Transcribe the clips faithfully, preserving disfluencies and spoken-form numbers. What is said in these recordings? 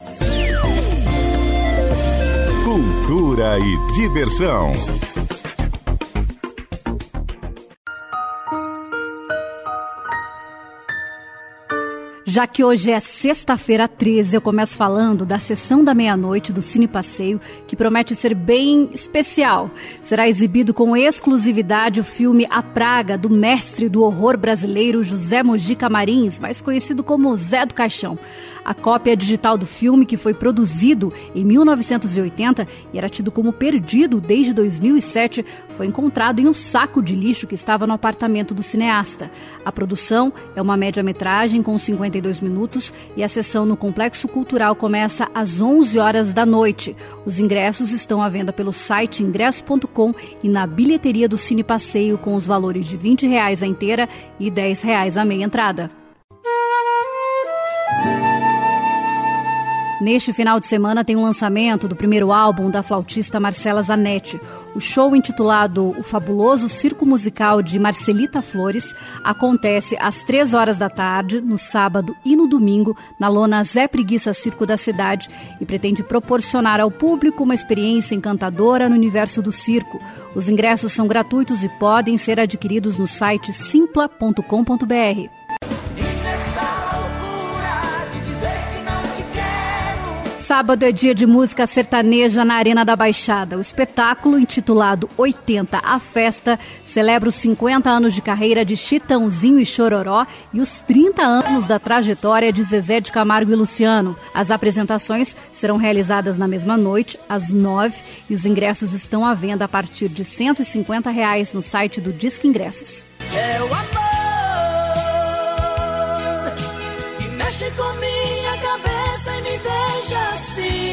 Cultura e diversão. Já que hoje é sexta-feira treze, eu começo falando da sessão da meia-noite do Cine Passeio, que promete ser bem especial. Será exibido com exclusividade o filme A Praga, do mestre do horror brasileiro José Mojica Marins, mais conhecido como Zé do Caixão. A cópia digital do filme, que foi produzido em mil novecentos e oitenta e era tido como perdido desde dois mil e sete, foi encontrado em um saco de lixo que estava no apartamento do cineasta. A produção é uma média-metragem com cinquenta e dois minutos e a sessão no Complexo Cultural começa às onze horas da noite. Os ingressos estão à venda pelo site ingresso ponto com e na bilheteria do Cine Passeio, com os valores de vinte reais a inteira e dez reais a meia entrada. Neste final de semana tem o lançamento do primeiro álbum da flautista Marcela Zanetti. O show, intitulado O Fabuloso Circo Musical de Marcelita Flores, acontece às três horas da tarde, no sábado e no domingo, na lona Zé Preguiça Circo da cidade, e pretende proporcionar ao público uma experiência encantadora no universo do circo. Os ingressos são gratuitos e podem ser adquiridos no site simpla ponto com ponto br. Sábado é dia de música sertaneja na Arena da Baixada. O espetáculo, intitulado oitenta A Festa, celebra os cinquenta anos de carreira de Chitãozinho e Chororó e os trinta anos da trajetória de Zezé de Camargo e Luciano. As apresentações serão realizadas na mesma noite, às nove, e os ingressos estão à venda a partir de cento e cinquenta reais no site do Disque Ingressos. É o amor que mexe com minha cabeça e me deixa assim.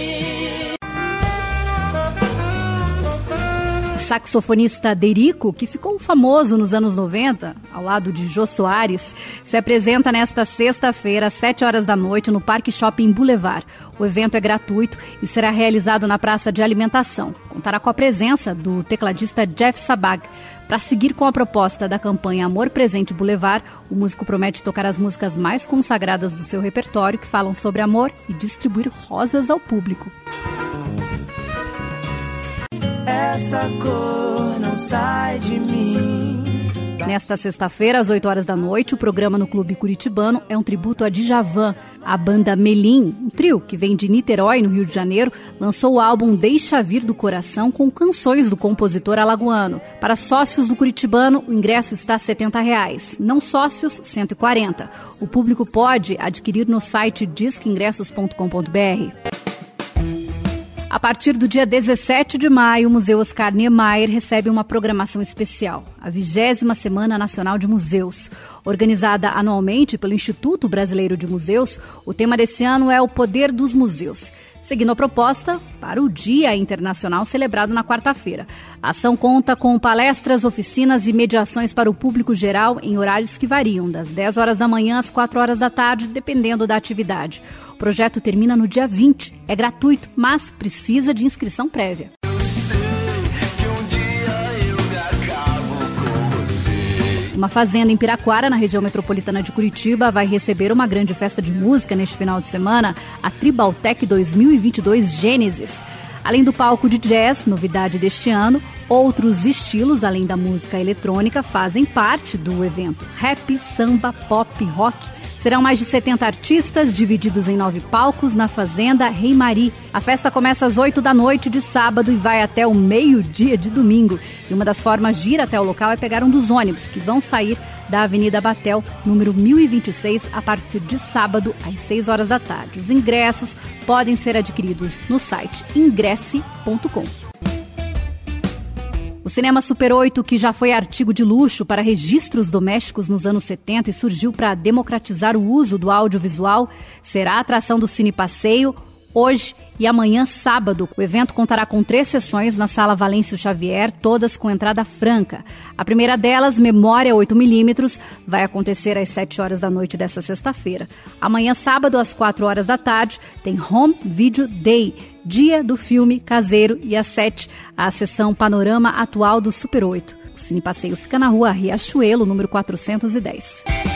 O saxofonista Derico, que ficou famoso nos anos noventa, ao lado de Jô Soares, se apresenta nesta sexta-feira, às sete horas da noite, no Parque Shopping Boulevard. O evento é gratuito e será realizado na Praça de Alimentação. Contará com a presença do tecladista Jeff Sabag. Para seguir com a proposta da campanha Amor Presente Boulevard, o músico promete tocar as músicas mais consagradas do seu repertório, que falam sobre amor, e distribuir rosas ao público. Essa cor não sai de mim. Nesta sexta-feira, às oito horas da noite, o programa no Clube Curitibano é um tributo a Djavan. A banda Melim, um trio que vem de Niterói, no Rio de Janeiro, lançou o álbum Deixa Vir do Coração com canções do compositor alagoano. Para sócios do Curitibano, o ingresso está a setenta reais. Não sócios, cento e quarenta. O público pode adquirir no site disque ingressos ponto com ponto br. A partir do dia dezessete de maio, o Museu Oscar Niemeyer recebe uma programação especial, a vigésima Semana Nacional de Museus. Organizada anualmente pelo Instituto Brasileiro de Museus, o tema desse ano é o Poder dos Museus, seguindo a proposta para o Dia Internacional celebrado na quarta-feira. A ação conta com palestras, oficinas e mediações para o público geral em horários que variam, das dez horas da manhã às quatro horas da tarde, dependendo da atividade. O projeto termina no dia vinte, é gratuito, mas precisa de inscrição prévia. Uma fazenda em Piraquara, na região metropolitana de Curitiba, vai receber uma grande festa de música neste final de semana, a Tribaltec dois mil e vinte e dois Gênesis. Além do palco de jazz, novidade deste ano, outros estilos, além da música eletrônica, fazem parte do evento. Rap, samba, pop, rock. Serão mais de setenta artistas, divididos em nove palcos, na Fazenda Rei Mari. A festa começa às oito da noite de sábado e vai até o meio-dia de domingo. E uma das formas de ir até o local é pegar um dos ônibus, que vão sair da Avenida Batel, número mil e vinte e seis, a partir de sábado, às seis horas da tarde. Os ingressos podem ser adquiridos no site ingresse ponto com. O cinema Super oito, que já foi artigo de luxo para registros domésticos nos anos setenta e surgiu para democratizar o uso do audiovisual, será a atração do Cine Passeio hoje e amanhã, sábado. O evento contará com três sessões na Sala Valêncio Xavier, todas com entrada franca. A primeira delas, Memória oito milímetros, vai acontecer às sete horas da noite desta sexta-feira. Amanhã, sábado, às quatro horas da tarde, tem Home Video Day, dia do filme caseiro, e às sete, a sessão Panorama Atual do Super oito. O Cine Passeio fica na rua Riachuelo, número quatrocentos e dez.